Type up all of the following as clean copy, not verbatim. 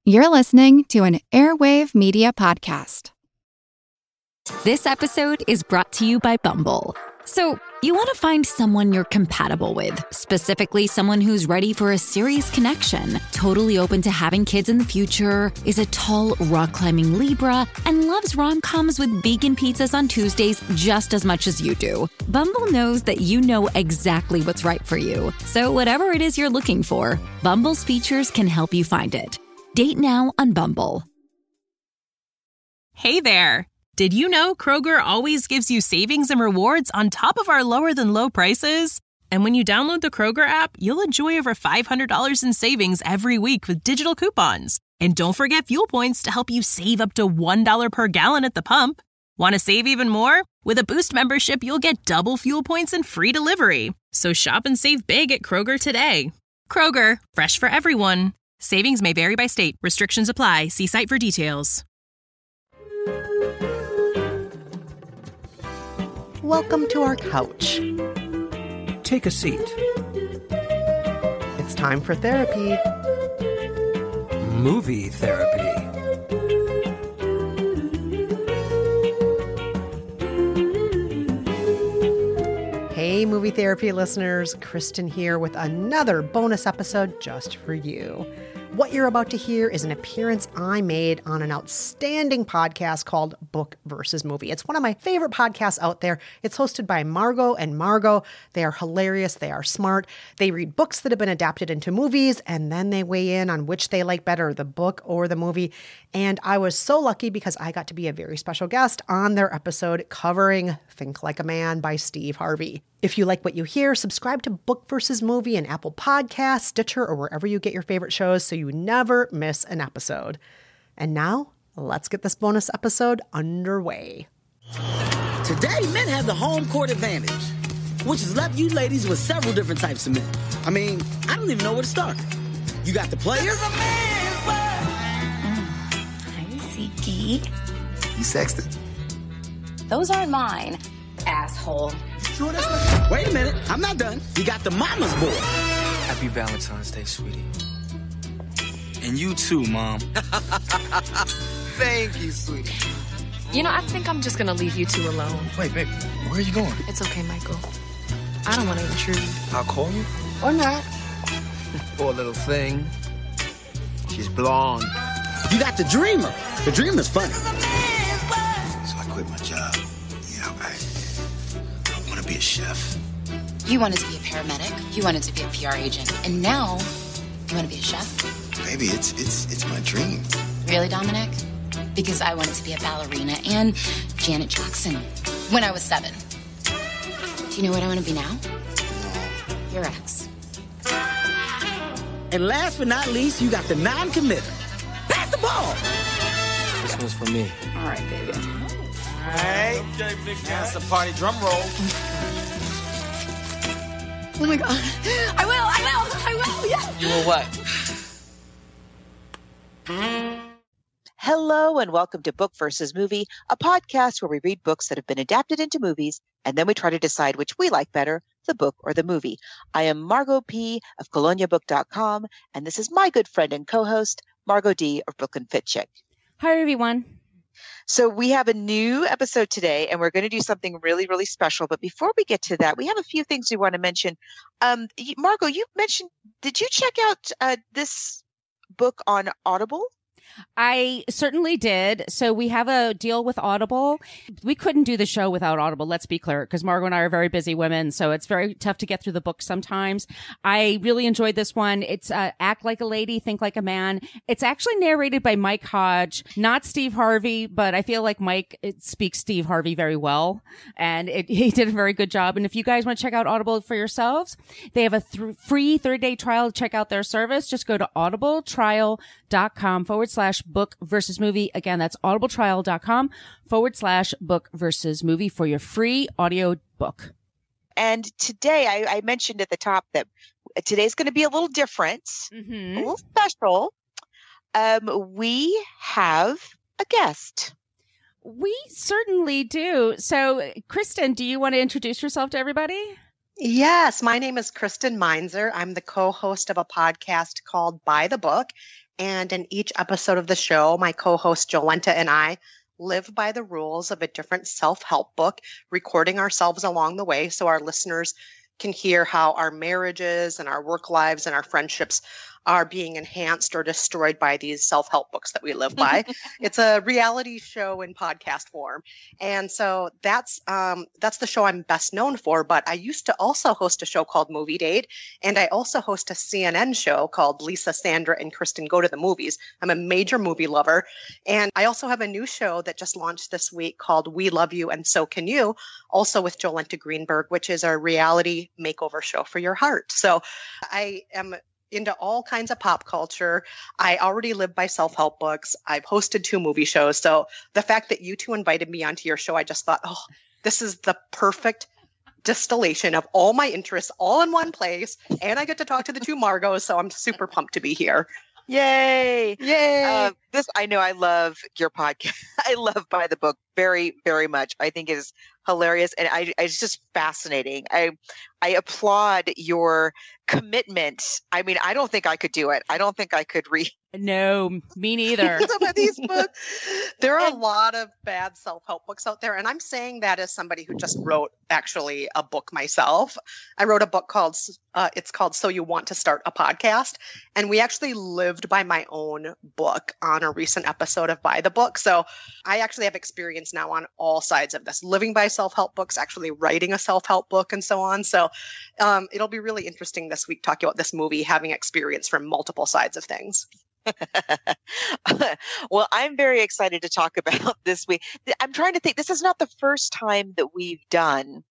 You're listening to an Airwave Media Podcast. This episode is brought to you by Bumble. So, you want to find someone you're compatible with, specifically someone who's ready for a serious connection, totally open to having kids in the future, is a tall, rock-climbing Libra, and loves rom-coms with vegan pizzas on Tuesdays just as much as you do. Bumble knows that you know exactly what's right for you. So whatever it is you're looking for, Bumble's features can help you find it. Date now on Bumble. Hey there. Did you know Kroger always gives you savings and rewards on top of our lower than low prices? And when you download the Kroger app, you'll enjoy over $500 in savings every week with digital coupons. And don't forget fuel points to help you save up to $1 per gallon at the pump. Want to save even more? With a Boost membership, you'll get double fuel points and free delivery. So shop and save big at Kroger today. Kroger, fresh for everyone. Savings may vary by state. Restrictions apply. See site for details. Welcome to our couch. Take a seat. It's time for therapy. Movie therapy. Hey, movie therapy listeners. Kristen here with another bonus episode just for you. What you're about to hear is an appearance I made on an outstanding podcast called Book versus Movie. It's one of my favorite podcasts out there. It's hosted by Margot and Margot. They are hilarious. They are smart. They read books that have been adapted into movies, and then they weigh in on which they like better, the book or the movie. And I was so lucky because I got to be a very special guest on their episode covering Think Like a Man by Steve Harvey. If you like what you hear, subscribe to Book versus Movie in Apple Podcasts, Stitcher, or wherever you get your favorite shows so you never miss an episode. And now, let's get this bonus episode underway. Today, men have the home court advantage, which has left you ladies with several different types of men. I mean, I don't even know where to start. You got the player. Hi, Zeke. You sexted. Those aren't mine, asshole. Sure that's right. Wait a minute, I'm not done. You got the mama's boy. Happy Valentine's Day, sweetie. And you too, Mom. Thank you, sweetie. You know, I think I'm just gonna leave you two alone. Wait, babe, where are you going? It's okay, Michael. I don't want to intrude. I'll call you. Or not. Poor little thing. She's blonde. You got the dreamer. The dreamer's funny. So I quit my job. Yeah, I want to be a chef. You wanted to be a paramedic, you wanted to be a PR agent, and now you want to be a chef? Baby, it's my dream. Really, Dominic? Because I wanted to be a ballerina and Janet Jackson when I was 7. Do you know what I want to be now? No. Your ex. And last but not least, you got the non-committer. Pass the ball. This one's for me. All right, baby. All right. Okay, big guy. That's the party drum roll. Oh my God. I will, yeah. You will what? Hello and welcome to Book versus Movie, a podcast where we read books that have been adapted into movies, and then we try to decide which we like better, the book or the movie. I am Margot P. of ColoniaBook.com, and this is my good friend and co-host, Margot D. of Brooklyn Fit Chick. Hi, everyone. So we have a new episode today, and we're going to do something really, really special. But before we get to that, we have a few things we want to mention. Margot, you mentioned, did you check out this book on Audible? I certainly did. So we have a deal with Audible. We couldn't do the show without Audible, let's be clear, because Margot and I are very busy women, so it's very tough to get through the book sometimes. I really enjoyed this one. It's Act Like a Lady, Think Like a Man. It's actually narrated by Mike Hodge, not Steve Harvey, but I feel like Mike speaks Steve Harvey very well, and he did a very good job. And if you guys want to check out Audible for yourselves, they have a free 30-day trial to check out their service. Just go to audibletrial.com/book versus movie. Again, that's audibletrial.com/book versus movie for your free audio book. And today, I mentioned at the top that today's going to be a little different, a little special. We have a guest. We certainly do. So, Kristen, do you want to introduce yourself to everybody? Yes, my name is Kristen Meinzer. I'm the co-host of a podcast called By the Book, And in each episode of the show, my co-host Jolenta and I live by the rules of a different self-help book, recording ourselves along the way so our listeners can hear how our marriages and our work lives and our friendships are being enhanced or destroyed by these self-help books that we live by. It's a reality show in podcast form. And so that's the show I'm best known for. But I used to also host a show called Movie Date. And I also host a CNN show called Lisa, Sandra, and Kristen Go to the Movies. I'm a major movie lover. And I also have a new show that just launched this week called We Love You and So Can You, also with Jolenta Greenberg, which is a reality makeover show for your heart. So I am into all kinds of pop culture. I already live by self-help books. I've hosted 2 movie shows. So the fact that you 2 invited me onto your show, I just thought, oh, this is the perfect distillation of all my interests all in one place. And I get to talk to the 2 Margos. So I'm super pumped to be here. Yay. Yay. I know I love your podcast. I love By the Book very, very much. I think it is hilarious. And it's just fascinating. I applaud your commitment. I mean, I don't think I could do it. I don't think I could read. No, me neither. Some of these books. There are a lot of bad self-help books out there. And I'm saying that as somebody who just wrote actually a book myself. I wrote a book called, it's called So You Want to Start a Podcast. And we actually lived by my own book on a recent episode of By the Book. So I actually have experience now on all sides of this, living by self-help books, actually writing a self-help book and so on. So it'll be really interesting this week talking about this movie, having experience from multiple sides of things. Well, I'm very excited to talk about this week. I'm trying to think. This is not the first time that we've done.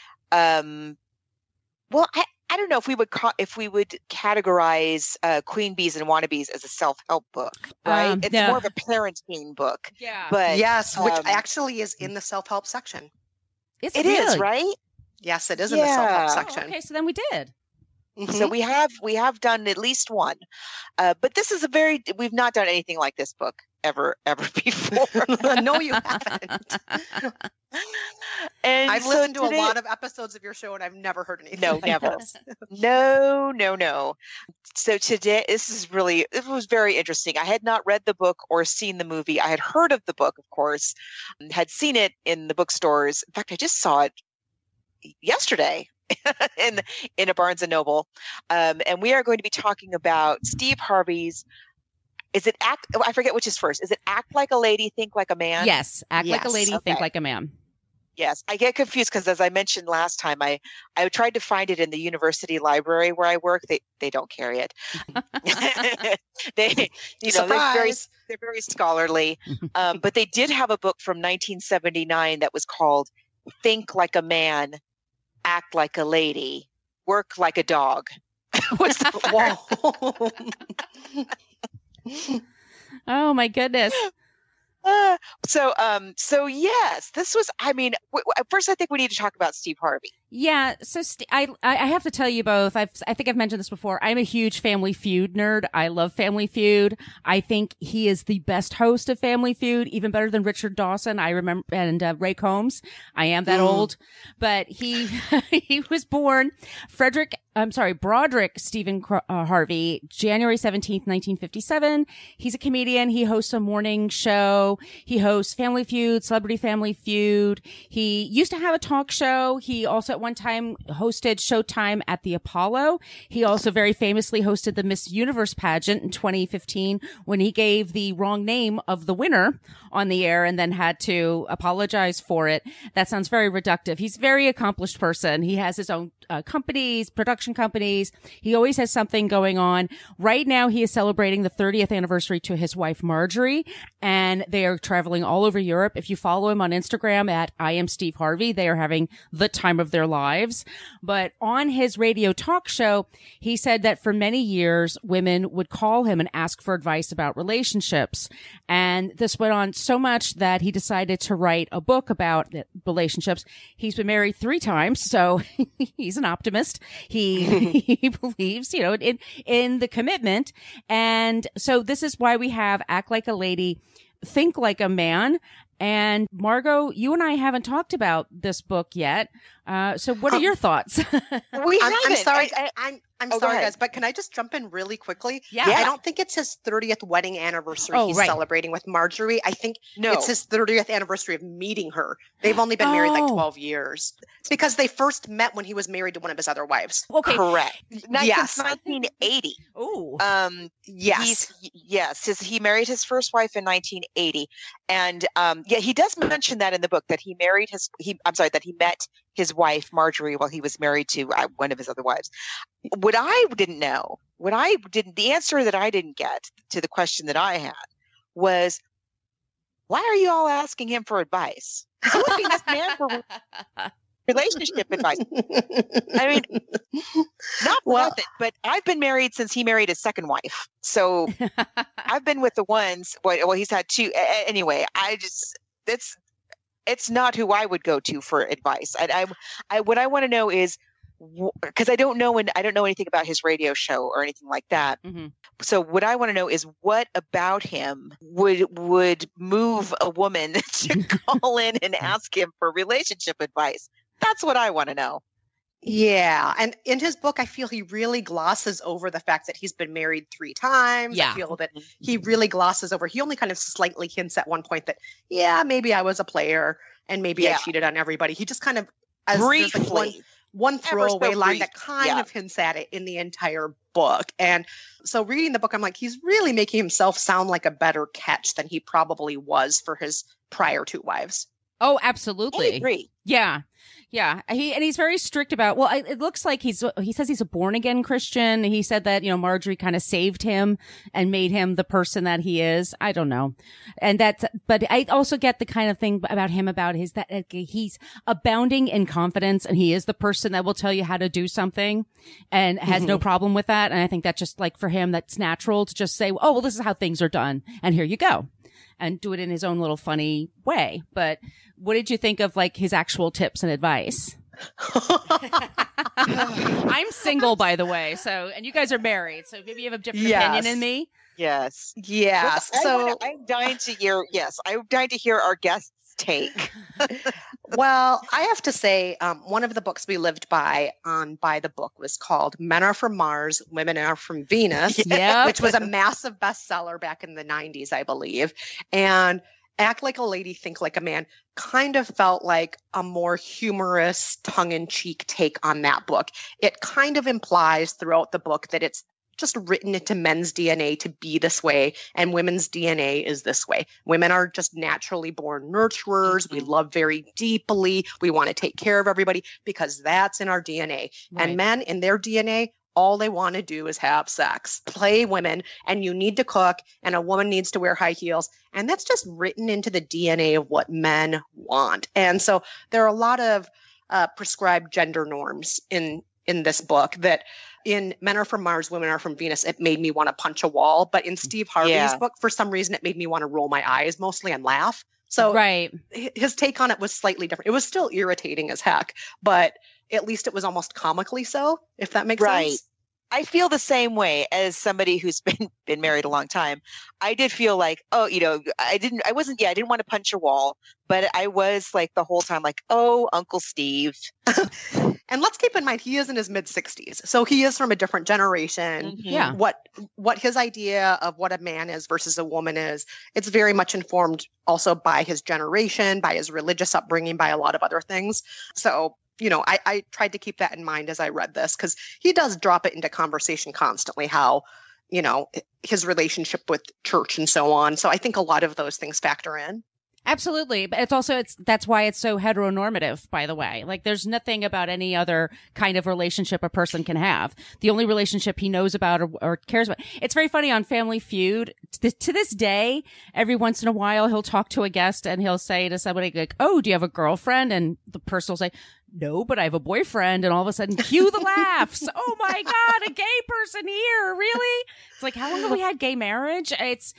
Well, I don't know if we would categorize Queen Bees and Wannabes as a self-help book, right? It's more of a parenting book. Yeah. But yes, which actually is in the self-help section. It is, right? Yes, it is in the self-help section. Oh, okay, so then we did. Mm-hmm. So we have done at least one, but this is we've not done anything like this book ever before. No, you haven't. And I've listened to a lot of episodes of your show, and I've never heard anything. No, like never. this. No. So today, it was very interesting. I had not read the book or seen the movie. I had heard of the book, of course, had seen it in the bookstores. In fact, I just saw it yesterday in a Barnes and Noble. And we are going to be talking about Steve Harvey's. Is it I forget which is first. Is it Act Like a Lady, Think Like a Man? Yes. Act Like a Lady, Think Like a Man. Yes. I get confused because, as I mentioned last time, I tried to find it in the university library where I work. They don't carry it. They're very scholarly. But they did have a book from 1979 that was called Think Like a Man, Act Like a Lady, Work Like a Dog. What's the Oh my goodness. So yes, this was, first I think we need to talk about Steve Harvey. Yeah. So I have to tell you both. I think I've mentioned this before. I'm a huge Family Feud nerd. I love Family Feud. I think he is the best host of Family Feud, even better than Richard Dawson. I remember, and Ray Combs. I am that old, but he was born Broderick Stephen Harvey, January 17th, 1957. He's a comedian. He hosts a morning show. He hosts Family Feud, Celebrity Family Feud. He used to have a talk show. He also at one time hosted Showtime at the Apollo. He also very famously hosted the Miss Universe pageant in 2015 when he gave the wrong name of the winner on the air and then had to apologize for it. That sounds very reductive. He's a very accomplished person. He has his own companies, production companies. He always has something going on. Right now, he is celebrating the 30th anniversary to his wife, Marjorie, and they are traveling all over Europe. If you follow him on Instagram at I Am Steve Harvey, they are having the time of their lives. But on his radio talk show, he said that for many years, women would call him and ask for advice about relationships. And this went on so much that he decided to write a book about relationships. He's been married 3 times, so he's an optimist. He believes, in the commitment. And so this is why we have Act Like a Lady, Think Like a Man. And Margot, you and I haven't talked about this book yet. So what are your thoughts? I'm sorry. I'm go sorry, ahead. guys, but can I just jump in really quickly? Yeah. I don't think it's his 30th wedding anniversary he's celebrating with Marjorie. I think it's his 30th anniversary of meeting her. They've only been married like 12 years. It's because they first met when he was married to one of his other wives. Okay. Correct. Yes. Since 1980. Oh. Yes. He married his first wife in 1980. And he does mention that in the book that he met his wife Marjorie while he was married to one of his other wives. The answer that I didn't get to the question that I had was, why are you all asking him for advice? Who would be this man for relationship advice? I mean, not for nothing, but I've been married since he married his second wife. So I've been with the ones, well, he's had two. Anyway, it's not who I would go to for advice. What I want to know is, because I don't know anything about his radio show or anything like that. Mm-hmm. So what I want to know is, what about him would move a woman to call in and ask him for relationship advice? That's what I want to know. Yeah. And in his book, I feel he really glosses over the fact that he's been married 3 times. Yeah. I feel that he really glosses over. He only kind of slightly hints at one point that, maybe I was a player and maybe I cheated on everybody. He just kind of, briefly, one throwaway line that kind of hints at it in the entire book. And so reading the book, I'm like, he's really making himself sound like a better catch than he probably was for his prior 2 wives. Oh, absolutely. I agree. Yeah. Yeah. He's very strict about, it looks like he says he's a born again Christian. He said that, Marjorie kind of saved him and made him the person that he is. I don't know. But I also get the kind of thing about him that he's abounding in confidence, and he is the person that will tell you how to do something and has no problem with that. And I think that's just like, for him, that's natural to just say, oh, well, this is how things are done. And here you go. And do it in his own little funny way. But what did you think of like his actual tips and advice? I'm single, by the way. And you guys are married. So maybe you have a different opinion than me. Yes. Yes. I'm dying to hear. Yes. I'm dying to hear our guests' take. Well, I have to say, one of the books we lived by the book was called Men Are From Mars, Women Are From Venus, which was a massive bestseller back in the 90s, I believe. And Act Like a Lady, Think Like a Man kind of felt like a more humorous, tongue-in-cheek take on that book. It kind of implies throughout the book that it's just written into men's DNA to be this way, and women's DNA is this way. Women are just naturally born nurturers. We love very deeply. We want to take care of everybody because that's in our DNA. Right. And men, in their DNA, all they want to do is have sex, play women, and you need to cook, and a woman needs to wear high heels. And that's just written into the DNA of what men want. And so there are a lot of prescribed gender norms in this book that in Men Are From Mars, Women Are From Venus, it made me want to punch a wall. But in Steve Harvey's book, for some reason, it made me want to roll my eyes mostly and laugh. So his take on it was slightly different. It was still irritating as heck, but at least it was almost comically so, if that makes sense. I feel the same way as somebody who's been married a long time. I did feel like, I didn't want to punch a wall, but I was like the whole time like, oh, Uncle Steve. And let's keep in mind, he is in his mid-60s. So he is from a different generation. Mm-hmm. Yeah. What his idea of what a man is versus a woman is, it's very much informed also by his generation, by his religious upbringing, by a lot of other things. So I tried to keep that in mind as I read this, because he does drop it into conversation constantly, how, his relationship with church and so on. So I think a lot of those things factor in. Absolutely. But that's why it's so heteronormative, by the way. Like, there's nothing about any other kind of relationship a person can have. The only relationship he knows about or cares about. It's very funny on Family Feud. To this day, every once in a while, he'll talk to a guest and he'll say to somebody like, oh, do you have a girlfriend? And the person will say, no, but I have a boyfriend. And all of a sudden, cue the laughs. Oh my God, a gay person here. Really? It's like, how long have we had gay marriage? It's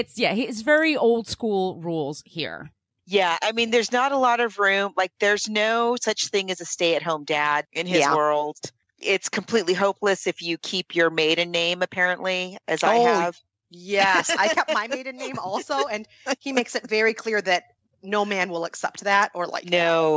very old school rules here. Yeah. I mean, there's not a lot of room. Like, there's no such thing as a stay-at-home dad in his world. It's completely hopeless if you keep your maiden name, apparently, as I have. Yes. I kept my maiden name also. And he makes it very clear that no man will accept that or like no.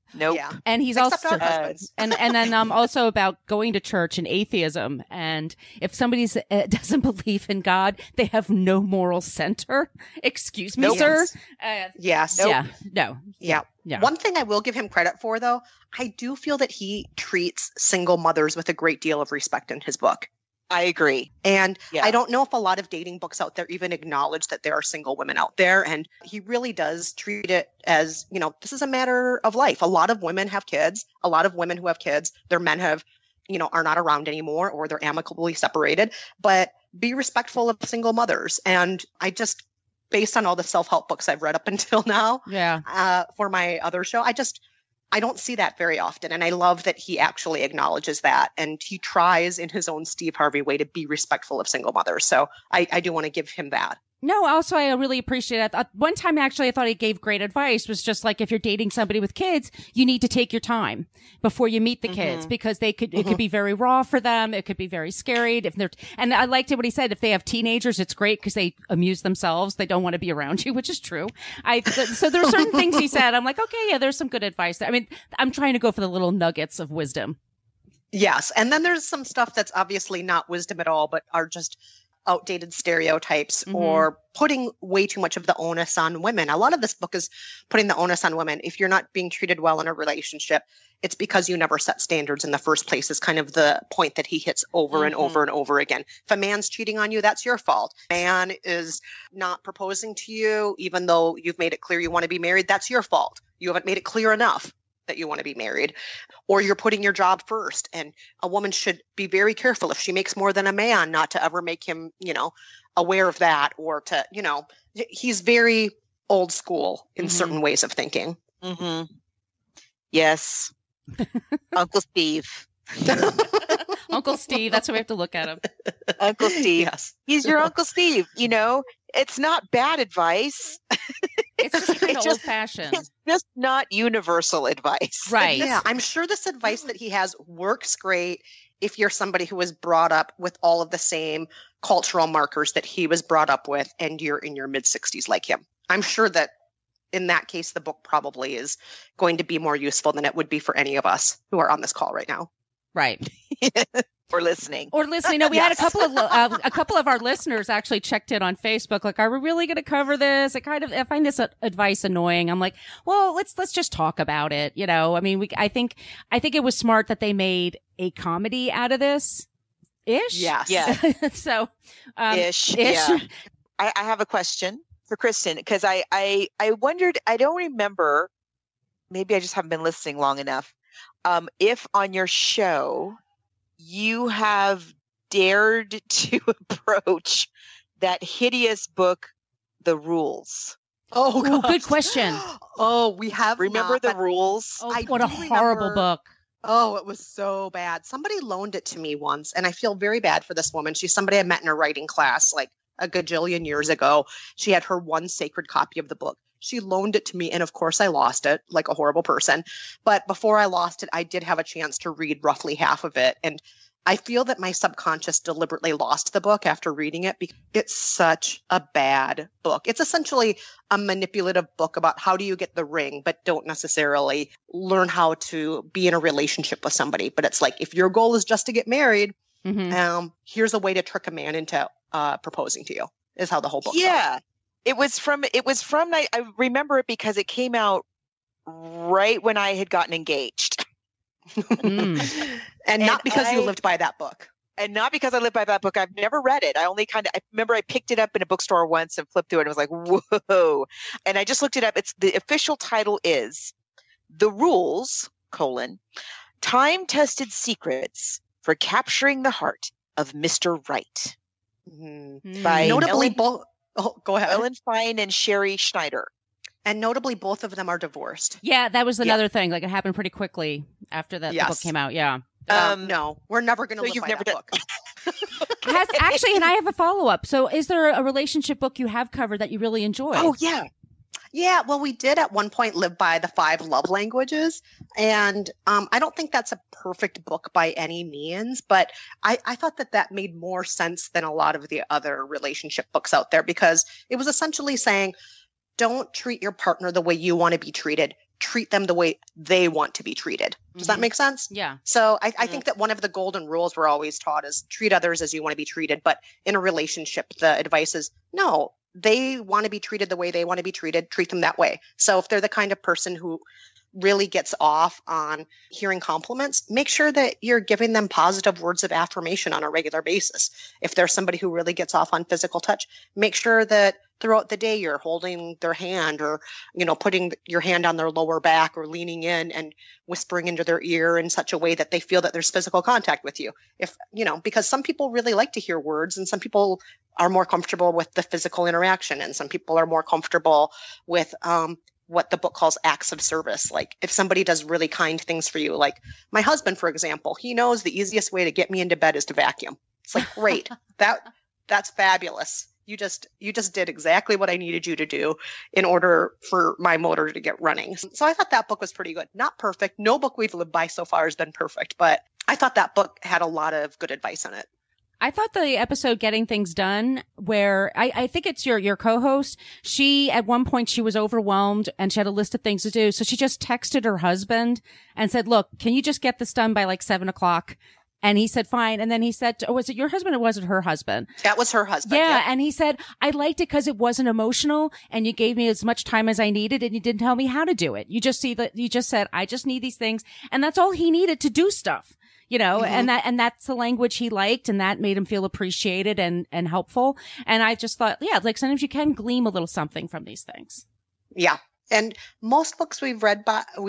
Nope. Yeah. And he's Except also our husbands. and then also about going to church and atheism. And if somebody doesn't believe in God, they have no moral center. Excuse me, Nope. sir. Yes. Yeah. No. Yeah. Yeah. One thing I will give him credit for, though, I do feel that he treats single mothers with a great deal of respect in his book. I agree. And Yeah. I don't know if a lot of dating books out there even acknowledge that there are single women out there. And he really does treat it as, this is a matter of life. A lot of women have kids. A lot of women who have kids, their men are not around anymore, or they're amicably separated. But be respectful of single mothers. And I just, based on all the self-help books I've read up until now, for my other show, I don't see that very often. And I love that he actually acknowledges that. And he tries in his own Steve Harvey way to be respectful of single mothers. So I do want to give him that. No, also, I really appreciate it. One time, actually, I thought he gave great advice, was just like, if you're dating somebody with kids, you need to take your time before you meet the kids, because it could be very raw for them. It could be very scary. And I liked it what he said. If they have teenagers, it's great because they amuse themselves. They don't want to be around you, which is true. So there are certain things he said. I'm like, okay, yeah, there's some good advice there. I mean, I'm trying to go for the little nuggets of wisdom. Yes. And then there's some stuff that's obviously not wisdom at all, but are just outdated stereotypes or putting way too much of the onus on women. A lot of this book is putting the onus on women. If you're not being treated well in a relationship, it's because you never set standards in the first place, is kind of the point that he hits over and over and over again. If a man's cheating on you, that's your fault. Man is not proposing to you, even though you've made it clear you want to be married, that's your fault. You haven't made it clear enough that you want to be married, or you're putting your job first. And a woman should be very careful if she makes more than a man, not to ever make him, aware of that, or to, he's very old school in certain ways of thinking. Yes. Uncle Steve. Uncle Steve. That's how we have to look at him. Uncle Steve. Yes. He's your Uncle Steve. It's not bad advice. It's just kind of old fashioned. It's just not universal advice. Right. Yeah. I'm sure this advice that he has works great if you're somebody who was brought up with all of the same cultural markers that he was brought up with, and you're in your mid 60s like him. I'm sure that in that case, the book probably is going to be more useful than it would be for any of us who are on this call right now. Right. Or listening. No, we had a couple of our listeners actually checked in on Facebook. Like, are we really going to cover this? I find this advice annoying. I'm like, well, let's just talk about it. I mean, I think it was smart that they made a comedy out of this. Ish. Yes. Yeah. So, Ish. Yeah. I have a question for Kristen, because I wondered, I don't remember, maybe I just haven't been listening long enough. If on your show you have dared to approach that hideous book, The Rules. Oh, ooh, good question. Oh, we have. Remember The Rules? Oh, what a horrible book. Oh, it was so bad. Somebody loaned it to me once, and I feel very bad for this woman. She's somebody I met in a writing class like a gajillion years ago. She had her one sacred copy of the book. She loaned it to me, and of course I lost it like a horrible person. But before I lost it, I did have a chance to read roughly half of it. And I feel that my subconscious deliberately lost the book after reading it because it's such a bad book. It's essentially a manipulative book about how do you get the ring, but don't necessarily learn how to be in a relationship with somebody. But it's like, if your goal is just to get married, here's a way to trick a man into proposing to you, is how the whole book goes. It was from, I remember it because it came out right when I had gotten engaged. And not because you lived by that book. And not because I lived by that book. I've never read it. I remember I picked it up in a bookstore once and flipped through it and was like, whoa. And I just looked it up. The official title is The Rules, Time-Tested Secrets for Capturing the Heart of Mr. Right. By notably go ahead. Ellen Fine and Sherry Schneider. And notably, both of them are divorced. Yeah, that was another thing. Like, it happened pretty quickly after the book came out. Yeah. No, we're never going to live by that book. Actually, and I have a follow-up. So is there a relationship book you have covered that you really enjoy? Oh, yeah. Yeah, well, we did at one point live by the 5 love languages. And I don't think that's a perfect book by any means, but I thought that made more sense than a lot of the other relationship books out there, because it was essentially saying, don't treat your partner the way you want to be treated. treat them the way they want to be treated. Does that make sense? Yeah. So I think that one of the golden rules we're always taught is treat others as you want to be treated. But in a relationship, the advice is no, they want to be treated the way they want to be treated. Treat them that way. So if they're the kind of person who really gets off on hearing compliments, make sure that you're giving them positive words of affirmation on a regular basis. If there's somebody who really gets off on physical touch, make sure that throughout the day you're holding their hand or, putting your hand on their lower back or leaning in and whispering into their ear in such a way that they feel that there's physical contact with you. Because some people really like to hear words and some people are more comfortable with the physical interaction and some people are more comfortable with, what the book calls acts of service. Like if somebody does really kind things for you, like my husband, for example, he knows the easiest way to get me into bed is to vacuum. It's like, great. That's fabulous. You just did exactly what I needed you to do in order for my motor to get running. So I thought that book was pretty good. Not perfect. No book we've lived by so far has been perfect, but I thought that book had a lot of good advice in it. I thought the episode Getting Things Done, where I think it's your co-host, she, at one point, she was overwhelmed and she had a list of things to do. So she just texted her husband and said, look, can you just get this done by like 7:00? And he said, fine. And then he said, was it your husband or was it her husband? That was her husband. Yeah. Yep. And he said, I liked it because it wasn't emotional and you gave me as much time as I needed and you didn't tell me how to do it. You just said, I just need these things. And that's all he needed to do stuff. And that's the language he liked and that made him feel appreciated and helpful. And I just thought, yeah, like sometimes you can glean a little something from these things. Yeah. And most books we've lived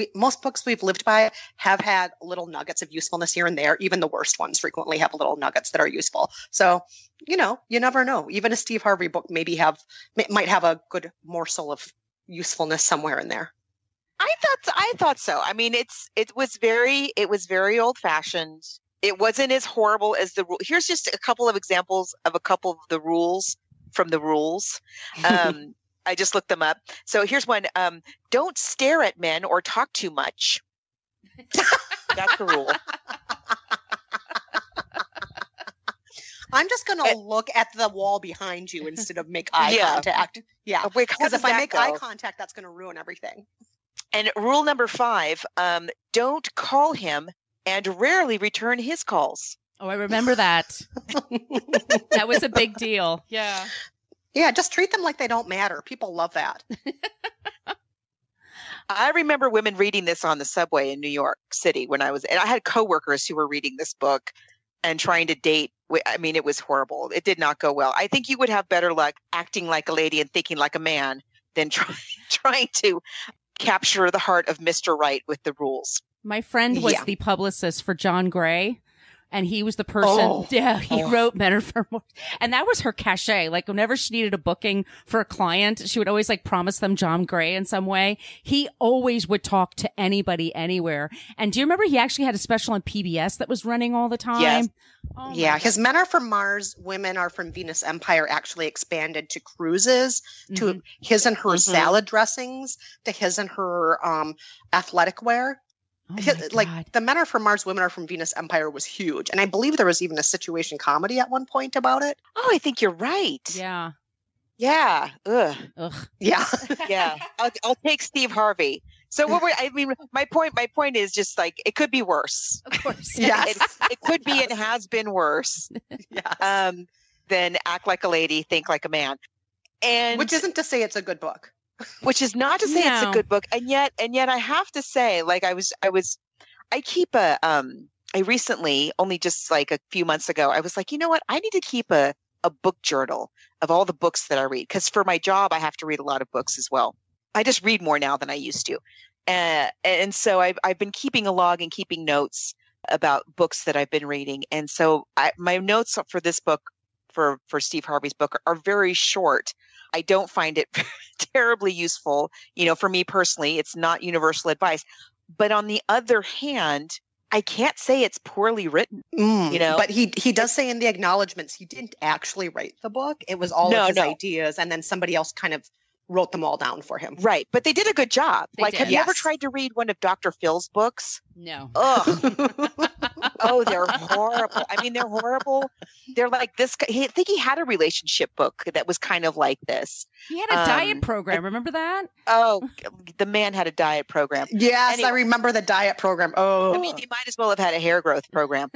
by have had little nuggets of usefulness here and there. Even the worst ones frequently have little nuggets that are useful. So, you never know. Even a Steve Harvey book might have a good morsel of usefulness somewhere in there. I thought so. I mean, it was very old fashioned. It wasn't as horrible as the rule. Here's just a couple of examples of a couple of the rules from the rules. I just looked them up. So here's one. Don't stare at men or talk too much. That's the rule. I'm just going to look at the wall behind you instead of make eye contact. Yeah. Because if I make eye contact, that's going to ruin everything. And rule number 5, don't call him and rarely return his calls. Oh, I remember that. That was a big deal. Yeah. Yeah, just treat them like they don't matter. People love that. I remember women reading this on the subway in New York City and I had coworkers who were reading this book and trying to date. I mean, it was horrible. It did not go well. I think you would have better luck acting like a lady and thinking like a man than trying to capture the heart of Mr. Right with the rules. My friend was the publicist for John Gray. And he was the person, he wrote Men Are For More. And that was her cachet. Like whenever she needed a booking for a client, she would always like promise them John Gray in some way. He always would talk to anybody, anywhere. And do you remember he actually had a special on PBS that was running all the time? Yes. His Men Are From Mars, Women Are From Venus Empire actually expanded to cruises, to his and her salad dressings, to his and her athletic wear. The Men Are From Mars, Women Are From Venus Empire was huge. And I believe there was even a situation comedy at one point about it. Oh, I think you're right. Yeah. Yeah. Ugh. Yeah. Yeah. I'll take Steve Harvey. So my point is just like, it could be worse. Of course. Yes. It could be and has been worse. Yes. Than act like a lady, think like a man. And which isn't to say it's a good book. Which is not to say it's a good book, and yet I have to say, like I recently, only just like a few months ago, I was like, you know what, I need to keep a book journal of all the books that I read, because for my job I have to read a lot of books as well. I just read more now than I used to, and so I've been keeping a log and keeping notes about books that I've been reading, and so my notes for this book, for Steve Harvey's book, are very short. I don't find it terribly useful. For me personally, it's not universal advice. But on the other hand, I can't say it's poorly written. But he does say in the acknowledgments he didn't actually write the book. It was all of his ideas, and then somebody else kind of wrote them all down for him. Right. But they did a good job. They did. Have you ever tried to read one of Dr. Phil's books? No. Ugh. Oh, they're horrible. I mean, they're horrible. They're like this. I think he had a relationship book that was kind of like this. He had a diet program. Remember that? Oh, the man had a diet program. Yes, anyway, I remember the diet program. Oh, I mean, he might as well have had a hair growth program.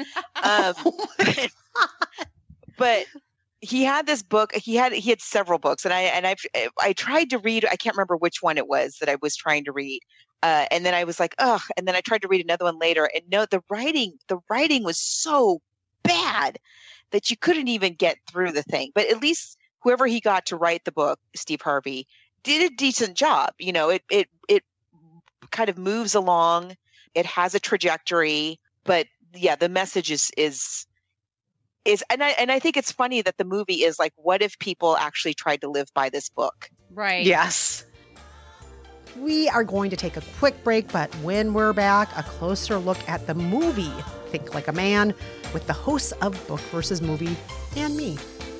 But he had this book. He had several books, and I tried to read. I can't remember which one it was that I was trying to read. And then I was like, ugh. And then I tried to read another one later, and no, the writing was so bad that you couldn't even get through the thing. But at least whoever he got to write the book, Steve Harvey, did a decent job. You know, it kind of moves along. It has a trajectory, but yeah, the message is and I think it's funny that the movie is like, what if people actually tried to live by this book? Right. Yes. We are going to take a quick break, but when we're back, a closer look at the movie Think Like a Man with the hosts of Book versus Movie and me.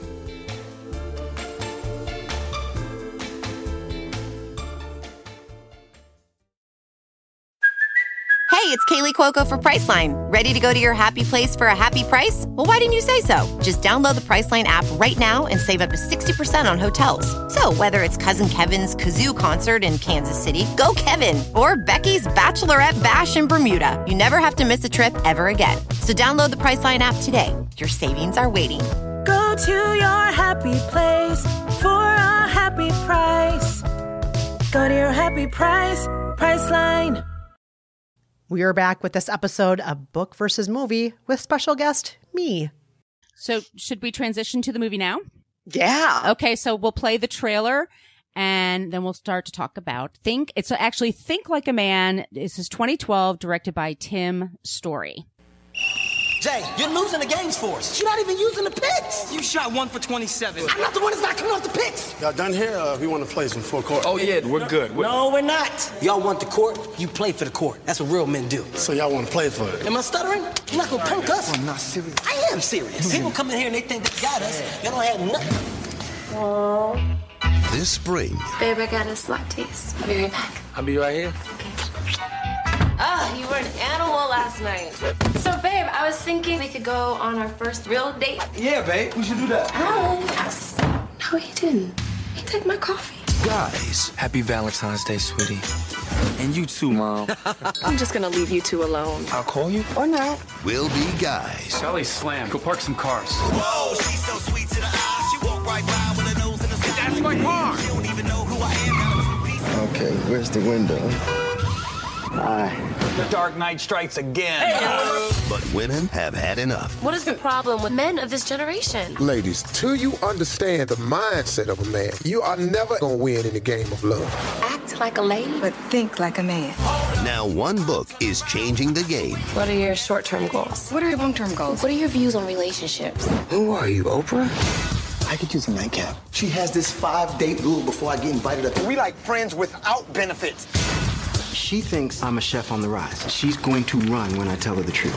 Hey, it's Kaylee Cuoco for Priceline. Ready to go to your happy place for a happy price? Well, why didn't you say so? Just download the Priceline app right now and save up to 60% on hotels. So whether it's Cousin Kevin's Kazoo Concert in Kansas City, go Kevin, or Becky's Bachelorette Bash in Bermuda, you never have to miss a trip ever again. So download the Priceline app today. Your savings are waiting. Go to your happy place for a happy price. Go to your happy price, Priceline. We are back with this episode of Book versus Movie with special guest, me. So should we transition to the movie now? Yeah. Okay, so we'll play the trailer and then we'll start to talk about Think Like a Man. This is 2012, directed by Tim Story. Jay, you're losing the games for us. You're not even using the picks. You shot 1 for 27. I'm not the one that's not coming off the picks. Y'all done here? We want to play some full court. Oh, yeah, we're good. No, we're not. Y'all want the court, you play for the court. That's what real men do. So y'all want to play for it? Am I stuttering? You're not going to punk us. I'm not serious. I am serious. People come in here and they think they got us. Y'all don't have nothing. This spring. Babe, I got us lattes. I'll be right back. I'll be right here. Ah, you were an animal last night. So, babe, I was thinking we could go on our first real date. Yeah, babe, we should do that. Oh, yes. No, he didn't. He took my coffee. Guys, happy Valentine's Day, sweetie. And you too, Mom. I'm just gonna leave you two alone. I'll call you. Or not. Will be guys. Sally slammed. Go park some cars. Whoa, she's so sweet to the eye. She walked right by with her nose in the sky. That's my car. She don't even know who I am. Okay, where's the window? Hi. The Dark Knight strikes again. Hey. But women have had enough. What is the problem with men of this generation? Ladies, till you understand the mindset of a man, you are never going to win in the game of love. Act like a lady, but think like a man. Now one book is changing the game. What are your short-term goals? What are your long-term goals? What are your views on relationships? Who are you, Oprah? I could use a nightcap. She has this 5-date rule before I get invited up. We like friends without benefits. She thinks I'm a chef on the rise. She's going to run when I tell her the truth.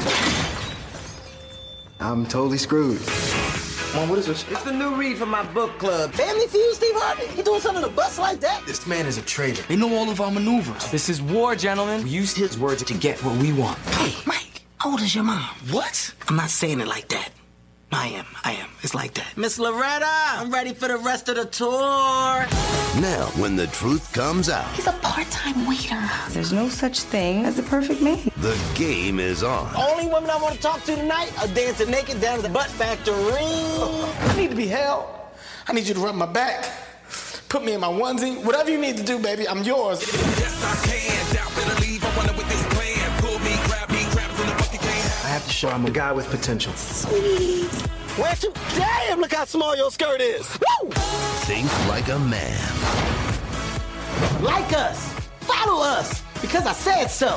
I'm totally screwed. Mom, what is this? It's the new read from my book club. Family Feud, Steve Harvey? He doing something to the bus like that? This man is a traitor. They know all of our maneuvers. This is war, gentlemen. We used his words to get what we want. Hey, Mike, how old is your mom? What? I'm not saying it like that. I am. It's like that. Miss Loretta, I'm ready for the rest of the tour. Now, when the truth comes out, He's a part-time waiter. There's no such thing as a perfect man. the game is on. Only women I want to talk to tonight are dancing naked down to the butt factory. I need to be held. I need you to rub my back. Put me in my onesie. Whatever you need to do, baby, I'm yours. Yes, I can. Doubt better leave. I wonder what this plan. Pull me, grab from the bucket can. I have to show I'm a guy with potential. Sweet. Where to? Damn, look how small your skirt is. Woo! Think like a man. Like us. Follow us. Because I said so.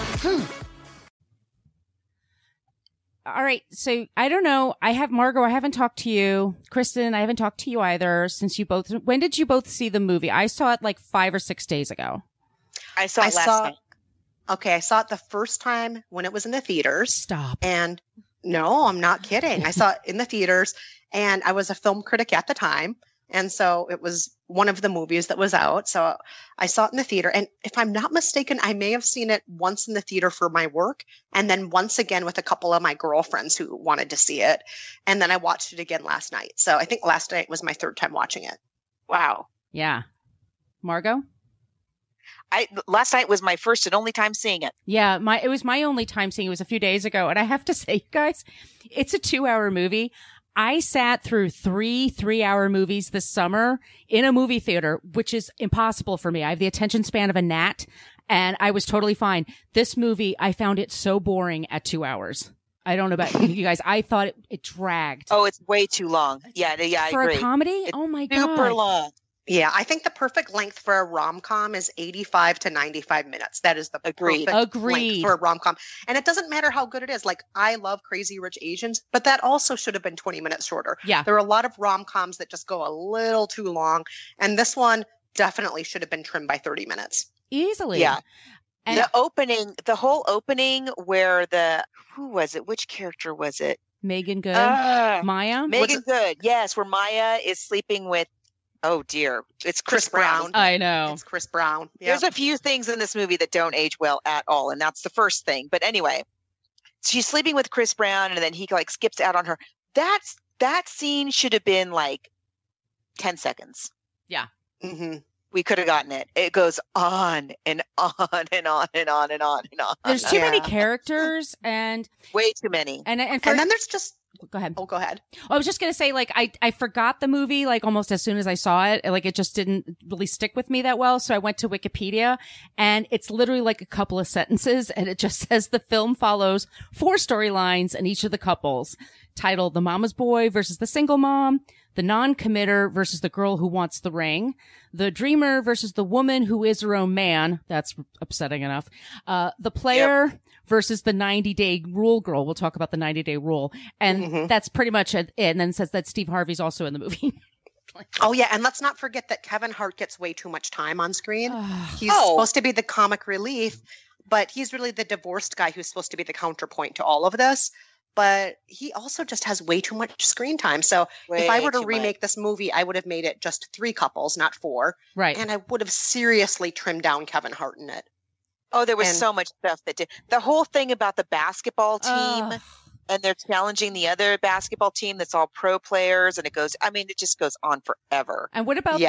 All right. So I don't know. Margot, I haven't talked to you. Kristen, I haven't talked to you either since when did you both see the movie? I saw it like 5 or 6 days ago. I saw it last night. Okay. I saw it the first time when it was in the theaters. Stop. And no, I'm not kidding. I saw it in the theaters and I was a film critic at the time. And so it was one of the movies that was out. So I saw it in the theater. And if I'm not mistaken, I may have seen it once in the theater for my work and then once again with a couple of my girlfriends who wanted to see it. And then I watched it again last night. So I think last night was my third time watching it. Wow. Yeah. Margot? Last night was my first and only time seeing it. Yeah, it was my only time seeing it. It was a few days ago. And I have to say, you guys, it's a 2-hour movie. I sat through 3 3-hour movies this summer in a movie theater, which is impossible for me. I have the attention span of a gnat, and I was totally fine. This movie, I found it so boring at 2 hours. I don't know about you guys. I thought it dragged. Oh, it's way too long. Yeah, I agree. For a comedy? Oh my God. Super long. Yeah, I think the perfect length for a rom-com is 85 to 95 minutes. That is the perfect length for a rom-com. And it doesn't matter how good it is. Like, I love Crazy Rich Asians, but that also should have been 20 minutes shorter. Yeah. There are a lot of rom-coms that just go a little too long. And this one definitely should have been trimmed by 30 minutes. Easily. Yeah. And the whole opening where who was it? Which character was it? Megan Good. Maya? Megan Good. Yes, where Maya is sleeping with, oh dear, it's Chris Brown. I know. It's Chris Brown. Yep. There's a few things in this movie that don't age well at all, and that's the first thing. But anyway, she's sleeping with Chris Brown, and then he like skips out on her. That scene should have been like 10 seconds. Yeah. Mm-hmm. We could have gotten it. It goes on and on and on and on and on and on. There's too many characters and way too many. And then there's just go ahead. Oh, go ahead. I was just going to say, like, I forgot the movie, like, almost as soon as I saw it. Like, it just didn't really stick with me that well. So I went to Wikipedia, and it's literally like a couple of sentences, and it just says the film follows 4 storylines in each of the couples, titled The Mama's Boy versus the Single Mom, The Non-Committer versus the Girl Who Wants the Ring, The Dreamer versus the Woman Who Is Her Own Man. That's upsetting enough. The Player versus the 90-Day Rule Girl. We'll talk about the 90-Day Rule. And that's pretty much it. And then it says that Steve Harvey's also in the movie. Oh, yeah. And let's not forget that Kevin Hart gets way too much time on screen. He's supposed to be the comic relief, but he's really the divorced guy who's supposed to be the counterpoint to all of this. But he also just has way too much screen time. So if I were to remake this movie, I would have made it just 3 couples, not 4. Right. And I would have seriously trimmed down Kevin Hart in it. Oh, there was so much stuff that did. The whole thing about the basketball team and they're challenging the other basketball team that's all pro players, and it just goes on forever. And what about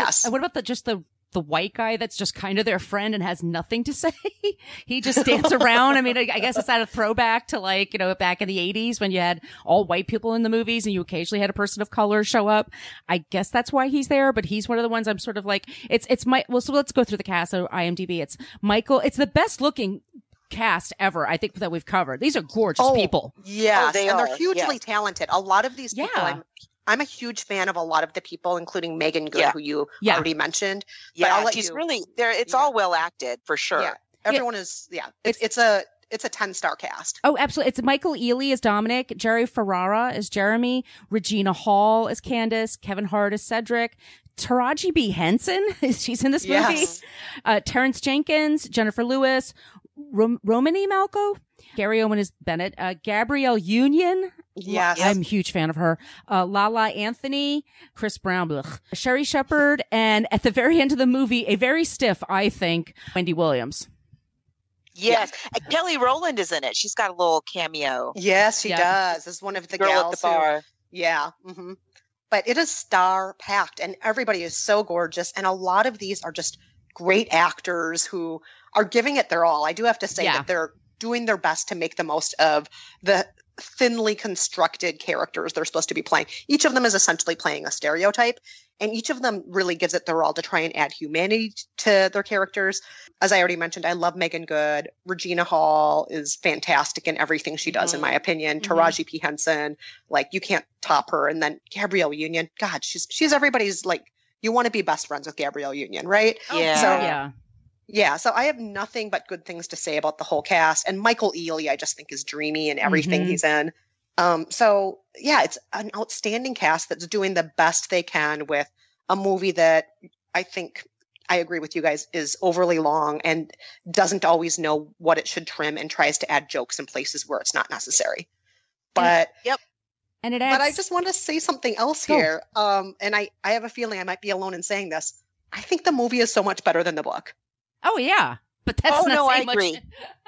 the white guy that's just kind of their friend and has nothing to say? He just stands around. I mean, I guess it's not a throwback to, like, back in the 80s when you had all white people in the movies and you occasionally had a person of color show up. I guess that's why he's there, but he's one of the ones I'm sort of like, so let's go through the cast of IMDb. It's Michael. It's the best looking cast ever, I think, that we've covered. These are gorgeous people. Yes, they're hugely talented. A lot of these people, I'm a huge fan of a lot of the people, including Megan Good, who you already mentioned. Yeah, she's really there. It's all well acted for sure. Yeah, everyone is. Yeah, it's a 10-star cast. Oh, absolutely. It's Michael Ealy as Dominic, Jerry Ferrara as Jeremy, Regina Hall as Candace, Kevin Hart as Cedric, Taraji B. Henson, she's in this movie. Terrence Jenkins, Jennifer Lewis, Romany Malco, Gary Owen is Bennett, Gabrielle Union. Yes. I'm a huge fan of her. Lala Anthony, Chris Brown, Sherry Shepherd, and at the very end of the movie, a very stiff, I think, Wendy Williams. Yes. Kelly Rowland is in it. She's got a little cameo. Yes, she does. As one of the girl gals at the bar. But it is star-packed, and everybody is so gorgeous. And a lot of these are just great actors who are giving it their all. I do have to say that they're doing their best to make the most of the thinly constructed characters they're supposed to be playing. Each of them is essentially playing a stereotype, and each of them really gives it their all to try and add humanity to their characters. As I already mentioned, I love Megan Good. Regina Hall is fantastic in everything she does, in my opinion. Taraji P. Henson, like, you can't top her. And then Gabrielle Union, God, she's everybody's, like, you want to be best friends with Gabrielle Union, right? Yeah. So I have nothing but good things to say about the whole cast. And Michael Ealy, I just think, is dreamy in everything he's in. It's an outstanding cast that's doing the best they can with a movie that I think, I agree with you guys, is overly long and doesn't always know what it should trim and tries to add jokes in places where it's not necessary. But And it adds... But I just want to say something else here. And I have a feeling I might be alone in saying this. I think the movie is so much better than the book. Oh, yeah. But that's not I saying much. agree.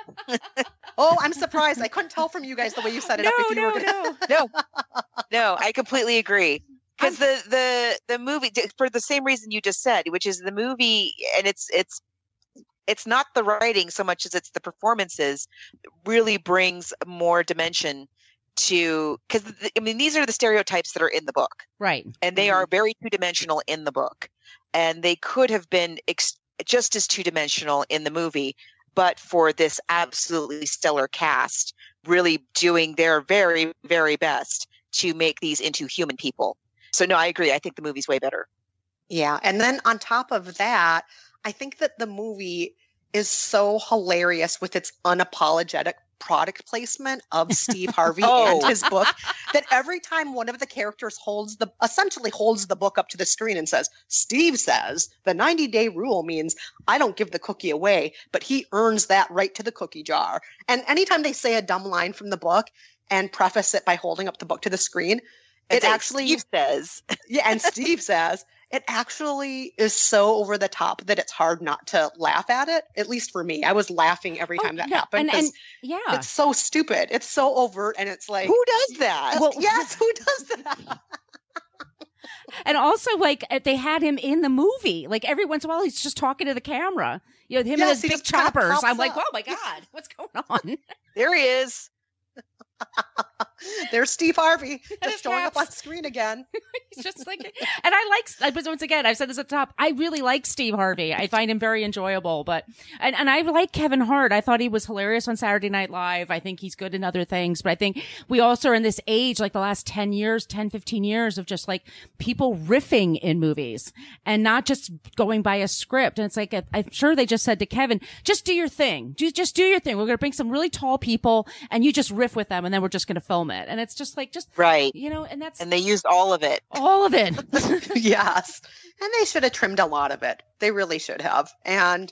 Oh, I'm surprised. I couldn't tell from you guys the way you set it up. If you were gonna... No, I completely agree. Because the movie, for the same reason you just said, which is the movie, and it's not the writing so much as it's the performances, really brings more dimension to, because I mean, these are the stereotypes that are in the book. Right. And they are very two-dimensional in the book. And they could have been just as two-dimensional in the movie, but for this absolutely stellar cast really doing their very, very best to make these into human people. So no, I agree. I think the movie's way better. Yeah. And then on top of that, I think that the movie is so hilarious with its unapologetic product placement of Steve Harvey and his book, that every time one of the characters essentially holds the book up to the screen and says, Steve says the 90-day rule means I don't give the cookie away, but he earns that right to the cookie jar. And anytime they say a dumb line from the book and preface it by holding up the book to the screen, it actually Steve says, yeah, and Steve says, it actually is so over the top that it's hard not to laugh at it. At least for me, I was laughing every time that happened. And yeah, it's so stupid. It's so overt, and it's like, who does that? Well, yes, who does that? And also, like, they had him in the movie. Like, every once in a while, he's just talking to the camera. You know, him and his big choppers. I'm like, oh my God, what's going on? There he is. There's Steve Harvey just showing up on screen again. He's just like, and but once again, I've said this at the top, I really like Steve Harvey. I find him very enjoyable, and I like Kevin Hart. I thought he was hilarious on Saturday Night Live. I think he's good in other things, but I think we also are in this age, like the last 10 years, 10, 15 years of just like people riffing in movies and not just going by a script. And it's like, I'm sure they just said to Kevin, just do your thing. Just do your thing. We're going to bring some really tall people and you just riff with them and then we're just going to film it. And it's just like, right. You know, and they used all of it. All of it. Yes. And they should have trimmed a lot of it. They really should have. And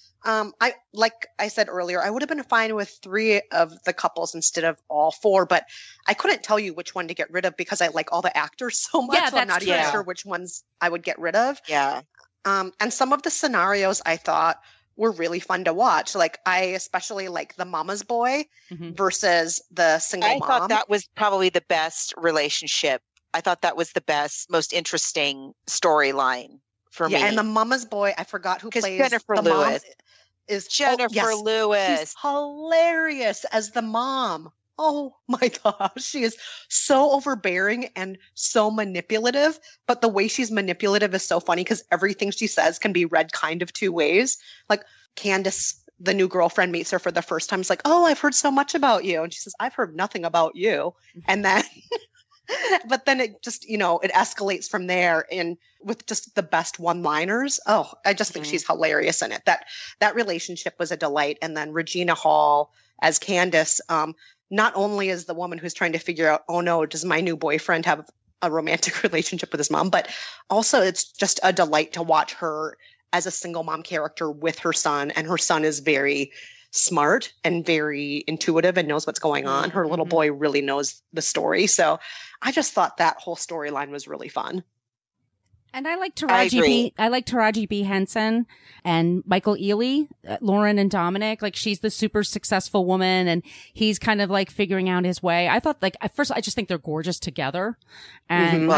like I said earlier, I would have been fine with 3 of the couples instead of all 4, but I couldn't tell you which one to get rid of because I like all the actors so much. Yeah, so I'm not even sure which ones I would get rid of. Yeah. And some of the scenarios I thought were really fun to watch. Like, I especially like the mama's boy versus the single mom. I thought that was probably the best relationship. I thought that was the best, most interesting storyline for me. Yeah, and the mama's boy, I forgot who plays Jennifer the Lewis. Mom is Jennifer Lewis. She's hilarious as the mom. Oh my gosh, she is so overbearing and so manipulative, but the way she's manipulative is so funny because everything she says can be read kind of 2 ways. Like, Candace, the new girlfriend, meets her for the first time. It's like, oh, I've heard so much about you. And she says, I've heard nothing about you. And then, but then it just, you know, it escalates from there and with just the best one-liners. Oh, I just think she's hilarious in it. That relationship was a delight. And then Regina Hall as Candace, not only is the woman who's trying to figure out, oh no, does my new boyfriend have a romantic relationship with his mom? But also it's just a delight to watch her as a single mom character with her son. And her son is very smart and very intuitive and knows what's going on. Her little boy really knows the story. So I just thought that whole storyline was really fun. And I like Taraji B. Henson and Michael Ealy, Lauren and Dominic. Like, she's the super successful woman and he's kind of like figuring out his way. I thought, like, at first, I just think they're gorgeous together. And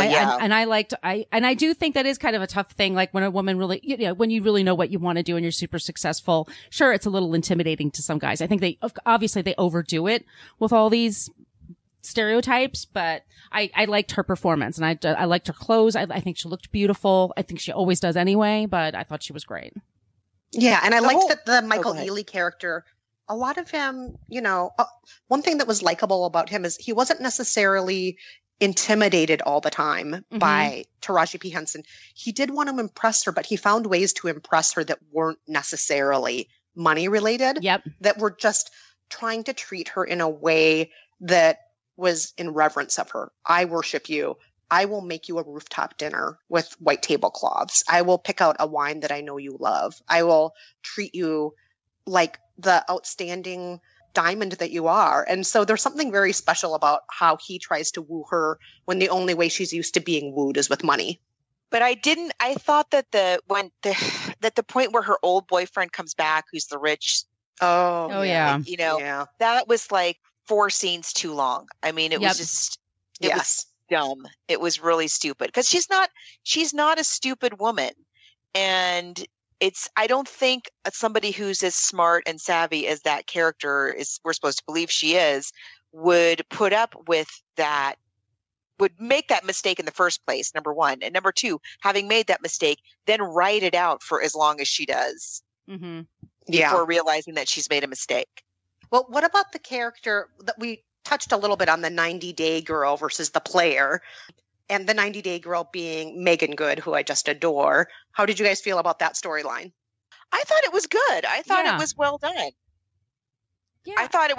I do think that is kind of a tough thing. Like, when a woman really, you know, when you really know what you want to do and you're super successful, sure, it's a little intimidating to some guys. I think they overdo it with all these stereotypes, but I liked her performance and I liked her clothes. I think she looked beautiful. I think she always does anyway, but I thought she was great. Yeah. And I liked that the Michael Ealy character, a lot of him, you know, one thing that was likable about him is he wasn't necessarily intimidated all the time by Taraji P. Henson. He did want to impress her, but he found ways to impress her that weren't necessarily money related. Yep. That were just trying to treat her in a way that was in reverence of her. I worship you. I will make you a rooftop dinner with white tablecloths. I will pick out a wine that I know you love. I will treat you like the outstanding diamond that you are. And so there's something very special about how he tries to woo her when the only way she's used to being wooed is with money. But I thought that the point where her old boyfriend comes back, who's the rich. Oh yeah. You know, that was like 4 scenes too long. I mean, it was just, it was dumb. It was really stupid because she's not a stupid woman. And I don't think somebody who's as smart and savvy as that character we're supposed to believe she is, would put up with that, would make that mistake in the first place, number one. And number two, having made that mistake, then write it out for as long as she does. Mm-hmm. Before realizing that she's made a mistake. Well, what about the character that we touched a little bit on, the 90-day girl versus the player, and the 90-day girl being Megan Good, who I just adore. How did you guys feel about that storyline? I thought it was good. I thought it was well done. Yeah. I thought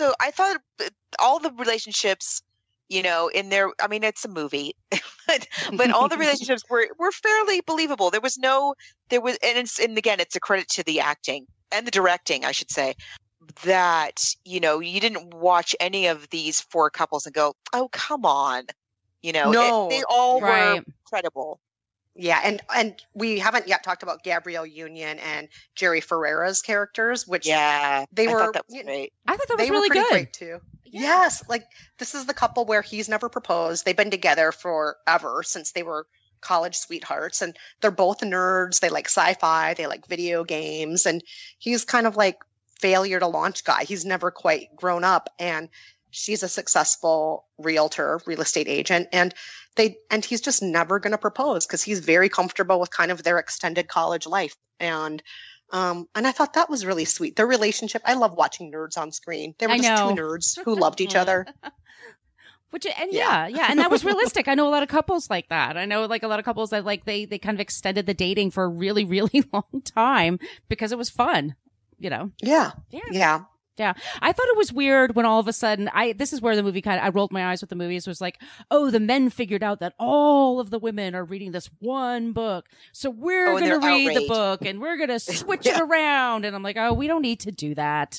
all the relationships, you know, in there, I mean, it's a movie, but all the relationships were fairly believable. And again, it's a credit to the acting and the directing, I should say, that, you know, you didn't watch any of these 4 couples and go, oh, come on. You know, they all were credible. Yeah, and we haven't yet talked about Gabrielle Union and Jerry Ferrera's characers, which I thought that was great. I thought that was really good. Great too. Yeah. Yes, like this is the couple where he's never proposed. They've been together forever since they were college sweethearts, and they're both nerds. They like sci-fi, they like video games, and he's kind of like failure to launch guy. He's never quite grown up, and she's a successful real estate agent, and he's just never going to propose because he's very comfortable with kind of their extended college life. And I thought that was really sweet. Their relationship. I love watching nerds on screen. They were just 2 nerds who loved each other. And that was realistic. I know a lot of couples like that. I know like a lot of couples that like they kind of extended the dating for a really, really long time because it was fun, you know? Yeah. Yeah. I thought it was weird when all of a sudden this is where the movie I rolled my eyes with the movies. It was like, oh, the men figured out that all of the women are reading this one book. So we're going to read the book and we're going to switch it around. And I'm like, oh, we don't need to do that.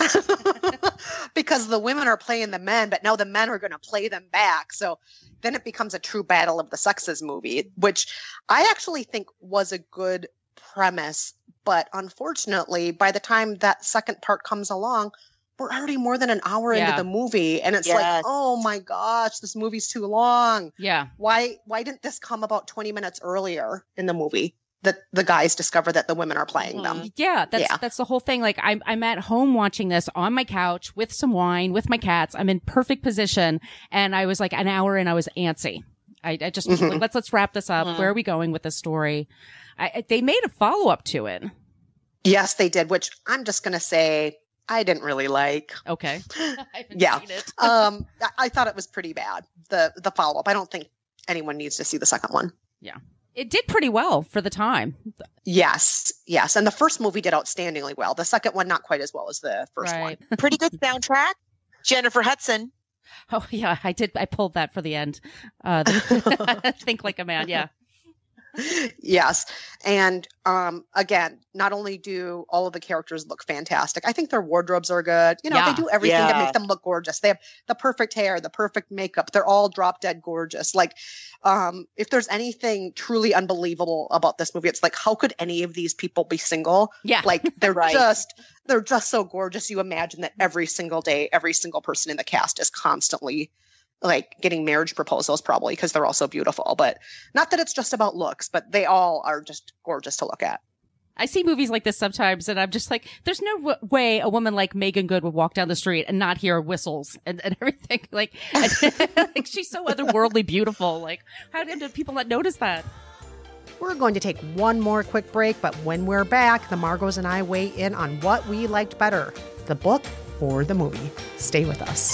Because the women are playing the men, but now the men are going to play them back. So then it becomes a true battle of the sexes movie, which I actually think was a good premise. But unfortunately, by the time that second part comes along, we're already more than an hour into the movie. And it's like, oh my gosh, this movie's too long. Yeah. Why didn't this come about 20 minutes earlier in the movie? That the guys discover that the women are playing them. Yeah, that's the whole thing. Like I'm at home watching this on my couch with some wine, with my cats. I'm in perfect position. And I was like an hour in, I was antsy. I just was like, let's wrap this up. Where are we going with this story? They made a follow-up to it. Yes, they did, which I'm just going to say I didn't really like. Okay. I haven't seen it. I thought it was pretty bad, the follow-up. I don't think anyone needs to see the second one. Yeah. It did pretty well for the time. Yes. And the first movie did outstandingly well. The second one, not quite as well as the first one. Pretty good soundtrack. Jennifer Hudson. Oh, yeah, I did. I pulled that for the end. Think Like a Man. Yeah. Yes. And again, not only do all of the characters look fantastic, I think their wardrobes are good. You know, they do everything to make them look gorgeous. They have the perfect hair, the perfect makeup. They're all drop dead gorgeous. Like, if there's anything truly unbelievable about this movie, it's like, how could any of these people be single? Yeah. Like they're they're just so gorgeous. You imagine that every single day, every single person in the cast is constantly like getting marriage proposals, probably because they're all so beautiful. But not that it's just about looks, but they all are just gorgeous to look at. I see movies like this sometimes and I'm just like, there's no way a woman like Megan Good would walk down the street and not hear whistles and everything. Like, like she's so otherworldly beautiful. Like, how did people not notice that? We're going to take one more quick break, but when we're back, the Margos and I weigh in on what we liked better, the book or the movie. Stay with us.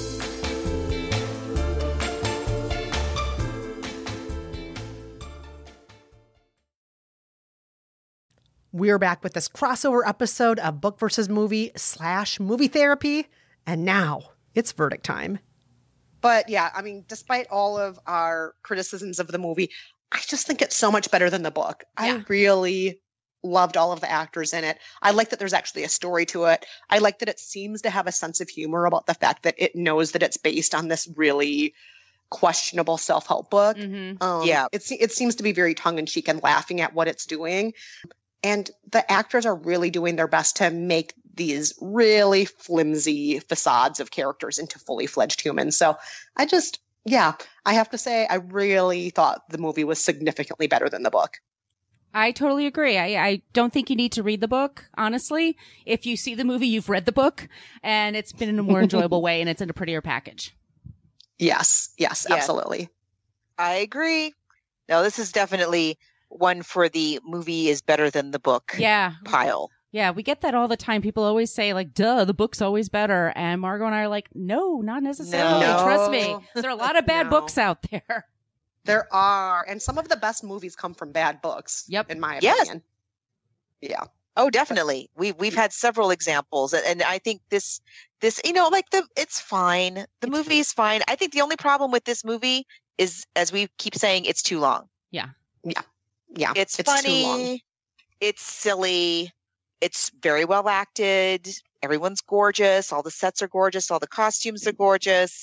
We're back with this crossover episode of Book versus Movie / Movie Therapy. And now it's verdict time. But yeah, I mean, despite all of our criticisms of the movie, I just think it's so much better than the book. Yeah. I really loved all of the actors in it. I like that there's actually a story to it. I like that it seems to have a sense of humor about the fact that it knows that it's based on this really questionable self-help book. Yeah. It seems to be very tongue-in-cheek and laughing at what it's doing. And the actors are really doing their best to make these really flimsy facades of characters into fully fledged humans. So I have to say, I really thought the movie was significantly better than the book. I totally agree. I don't think you need to read the book, honestly. If you see the movie, you've read the book, and it's been in a more enjoyable way, and it's in a prettier package. Yes, absolutely. I agree. No, this is definitely one for the movie is better than the book pile. Yeah, we get that all the time. People always say, like, duh, the book's always better. And Margot and I are like, no, not necessarily. No. Trust me. There are a lot of bad books out there. There are. And some of the best movies come from bad books, in my opinion. Yeah. Oh, definitely. We've had several examples. And I think this, it's fine. The movie is fine. I think the only problem with this movie is, as we keep saying, it's too long. Yeah. Yeah. It's too funny. long. It's silly. It's very well acted. Everyone's gorgeous. All the sets are gorgeous. All the costumes are gorgeous.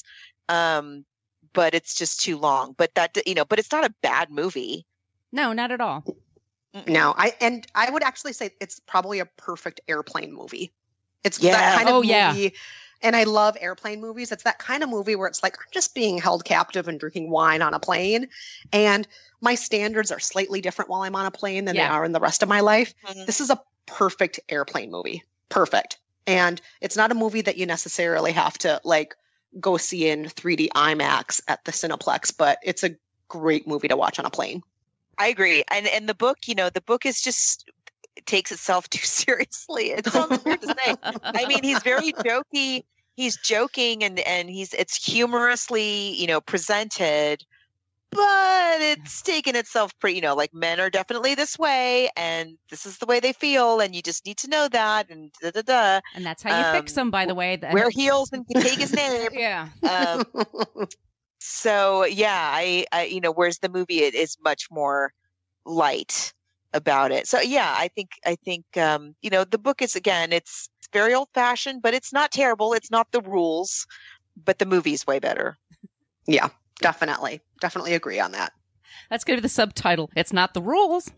But it's just too long. But but it's not a bad movie. No, not at all. No, I would actually say it's probably a perfect airplane movie. It's that kind of movie. Yeah. And I love airplane movies. It's that kind of movie where it's like, I'm just being held captive and drinking wine on a plane. And my standards are slightly different while I'm on a plane than they are in the rest of my life. Mm-hmm. This is a perfect airplane movie. Perfect. And it's not a movie that you necessarily have to go see in 3D IMAX at the Cineplex, but it's a great movie to watch on a plane. I agree. And the book, the book is just takes itself too seriously. It sounds weird to say. I mean, he's very jokey. He's joking and it's humorously, presented, but it's taken itself pretty, like men are definitely this way and this is the way they feel. And you just need to know that and And that's how you fix them, by the way. Wear heels and take his name. Yeah. So yeah, I whereas the movie it is much more light about it. So yeah, I think the book is it's very old fashioned, but it's not terrible. It's not the rules, but the movie's way better. Yeah, definitely agree on that. That's going to be the subtitle. It's not the rules.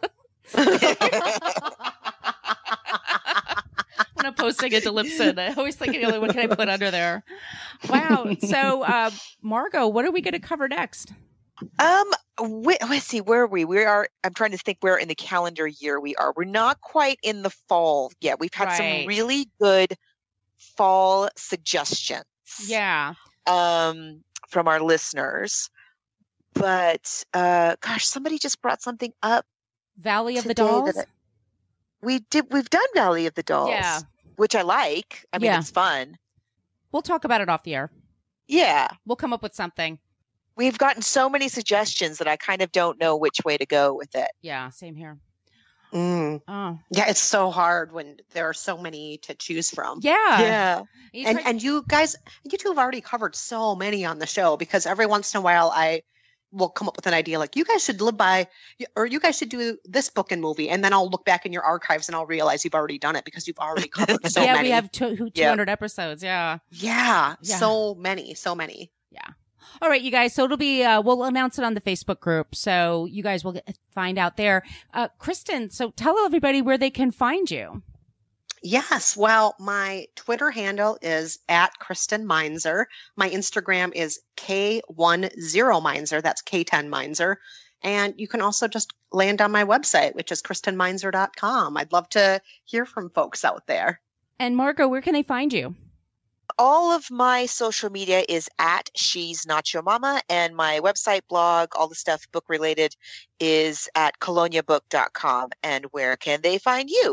When I'm posting it to Libsyn, I always think, what can I put under there? Wow. So, Margot, what are we going to cover next? Let's see, where are we? I'm trying to think where in the calendar year we are. We're not quite in the fall yet. We've had some really good fall suggestions. Yeah. From our listeners. But, somebody just brought something up. Valley of the Dolls? We've done Valley of the Dolls. Yeah. Which I like. I mean, it's fun. We'll talk about it off the air. Yeah. We'll come up with something. We've gotten so many suggestions that I kind of don't know which way to go with it. Yeah, same here. Oh. Yeah, it's so hard when there are so many to choose from. Yeah. And you guys, you two have already covered so many on the show because every once in a while I will come up with an idea like you guys should live by, or you guys should do this book and movie. And then I'll look back in your archives and I'll realize you've already done it because you've already covered so many. Yeah, we have 200 episodes. Yeah. So many. Yeah. All right, you guys. So it'll be, we'll announce it on the Facebook group. So you guys will find out there. Kristen, so tell everybody where they can find you. Yes. Well, my Twitter handle is @KristenMeinzer. My Instagram is K10Meinzer. That's K10 Meinzer. And you can also just land on my website, which is KristenMeinzer.com. I'd love to hear from folks out there. And Margot, where can they find you? All of my social media is @She'sNotYourMama, and my website, blog, all the stuff book related is at coloniabook.com. And where can they find you?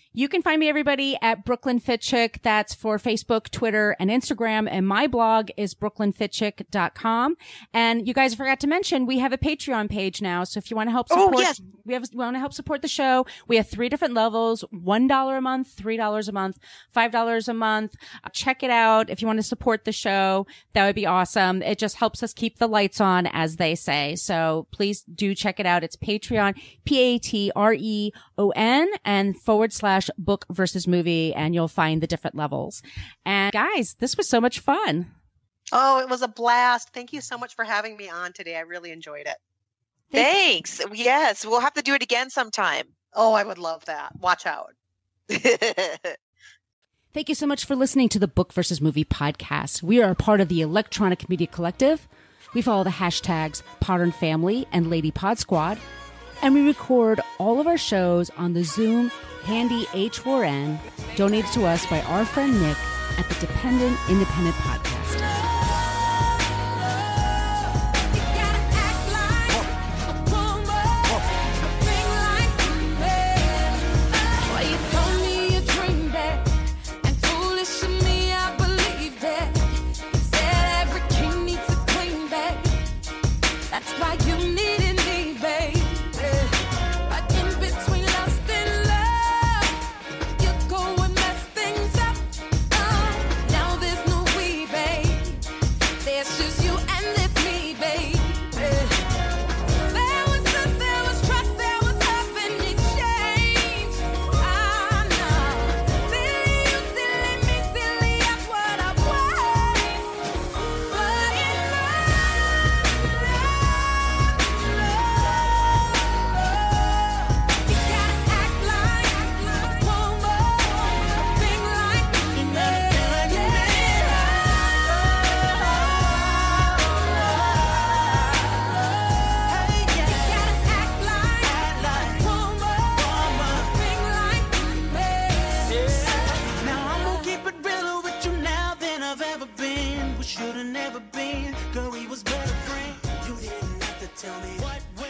You can find me, everybody, at Brooklyn Fitchick. That's for Facebook, Twitter, and Instagram. And my blog is brooklynfitchick.com. And you guys forgot to mention, we have a Patreon page now. So if you want to help support, we want to help support the show. We have 3 different levels, $1 a month, $3 a month, $5 a month. Check it out. If you want to support the show, that would be awesome. It just helps us keep the lights on, as they say. So please do check it out. It's Patreon, Patreon, and /book versus movie, and you'll find the different levels. And guys, this was so much fun. Oh, it was a blast. Thank you so much for having me on today. I really enjoyed it. Thanks. Yes, we'll have to do it again sometime. Oh, I would love that. Watch out. Thank you so much for listening to the Book versus Movie podcast. We are a part of the Electronic Media Collective. We follow the hashtags Podern Family and Lady Pod Squad. And we record all of our shows on the Zoom Handy H4n, donated to us by our friend Nick at the Dependent Independent Podcast. Should've never been, girl, we was better friends. You didn't have to tell me what